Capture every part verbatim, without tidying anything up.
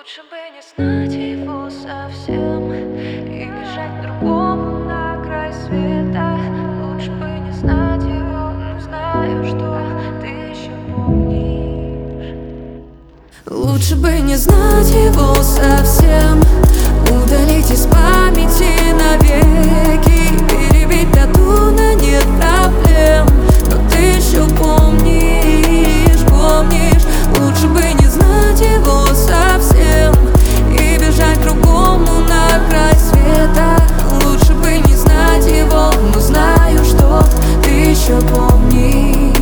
Лучше бы не знать его совсем и бежать к другому на край света. Лучше бы не знать его, но знаю, что ты еще помнишь. Лучше бы не знать его совсем, удалить из памяти навеки, перебить тату на нет проблем, но ты еще помнишь, помнишь. Лучше бы не знать его совсем и бежать к другому на край света. Лучше бы не знать его, но знаю, что ты еще помнишь.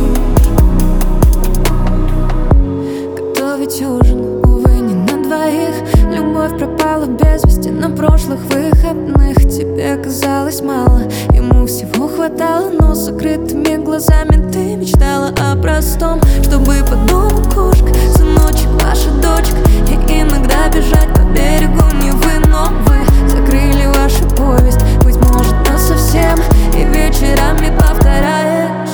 Готовить ужин, увы, не на двоих. Любовь пропала без вести на прошлых выходных. Тебе казалось мало, ему всего хватало, но с закрытыми глазами ты мечтала о простом. Чтобы по дому кошка, сыночек, ваша дочка, и иногда бежать по берегу Невы. Но вы закрыли вашу повесть, быть может, но совсем, и вечерами повторяешь.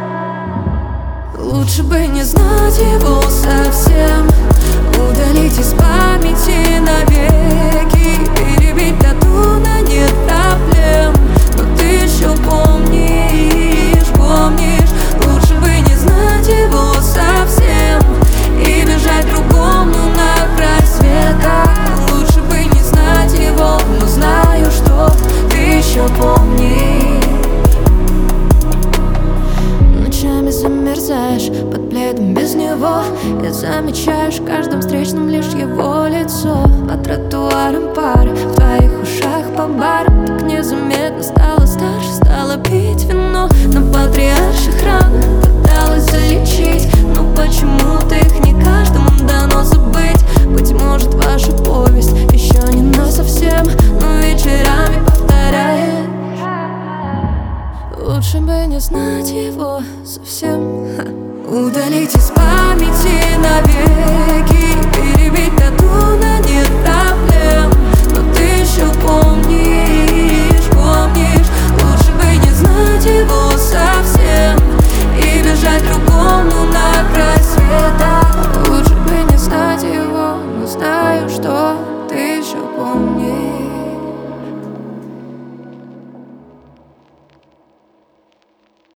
Лучше бы не знать его совсем, удалить из памяти навеки, перебить тату на нет проблем, но ты еще помнишь, помнишь. Лучше бы не знать его совсем и бежать к другому на край света. Лучше бы не знать его, но знаю, что ты еще помнишь. Ночами замерзаешь под пледом без него, и замечаешь в каждом встречном лишь его лицо. По тротуарам пара, в твоих ушах по барам. Так незаметно стала старше, стала пить вино. На патриарших ранах пыталась залечить, но почему-то их не каждому дано забыть. Быть может, ваша повесть еще не насовсем, но вечерами повторяет. Лучше бы не знать его совсем, удалить из памяти навеки, перебить